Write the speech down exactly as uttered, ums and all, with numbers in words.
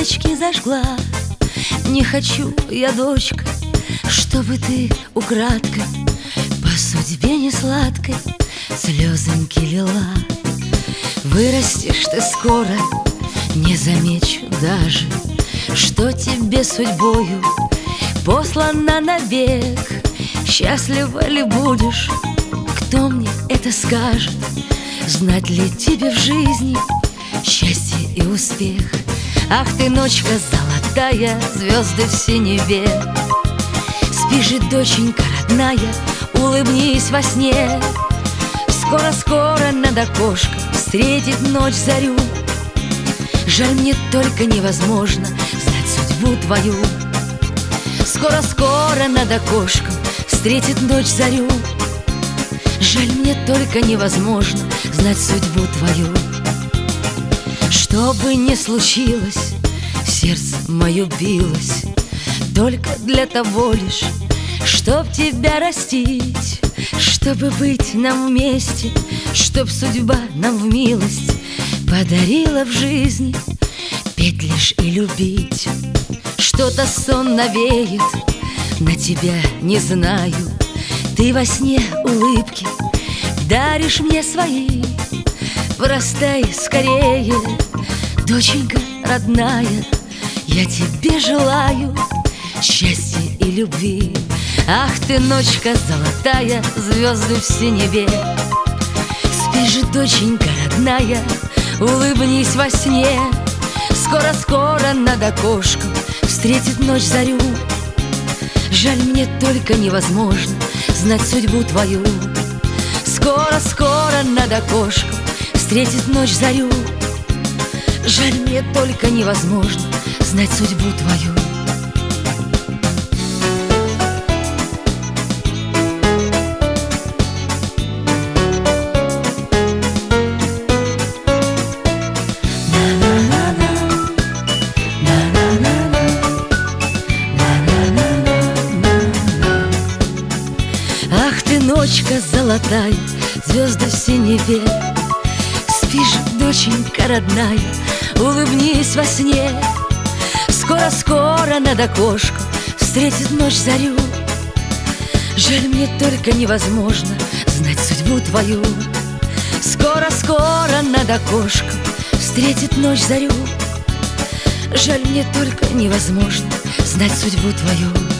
спички зажгла. Не хочу я, дочка, чтобы ты украдкой по судьбе несладкой слезоньки лила. Вырастешь ты скоро, не замечу даже, что тебе судьбою послана навек. Счастлива ли будешь, кто мне это скажет? Знать ли тебе в жизни счастье и успех? Ах ты, ночка золотая, звезды в синеве. Спи же, доченька родная, улыбнись во сне. Скоро-скоро над окошком встретит ночь зарю. Жаль, мне только невозможно знать судьбу твою. Скоро-скоро над окошком встретит ночь зарю. Жаль, мне только невозможно знать судьбу твою. Что бы ни случилось, сердце мое билось только для того лишь, чтоб тебя растить, чтобы быть нам вместе, чтоб судьба нам в милость подарила в жизни петь лишь и любить. Что-то сон навеет на тебя, не знаю. Ты во сне улыбки даришь мне свои. Вырастай скорее, доченька родная, я тебе желаю счастья и любви. Ах ты, ночка золотая, звезды в синеве. Спи же, доченька родная, улыбнись во сне. Скоро-скоро над окошком встретит ночь зарю. Жаль, мне только невозможно знать судьбу твою. Скоро-скоро над окошком встретит ночь зарю. Жаль, мне только невозможно знать судьбу твою. Ах ты, ночка золотая, звезды в синеве. Спи же, доченька родная, улыбнись во сне. Скоро-скоро над окошком встретит ночь зарю. Жаль, мне только невозможно знать судьбу твою. Скоро-скоро над окошком встретит ночь зарю. Жаль, мне только невозможно знать судьбу твою.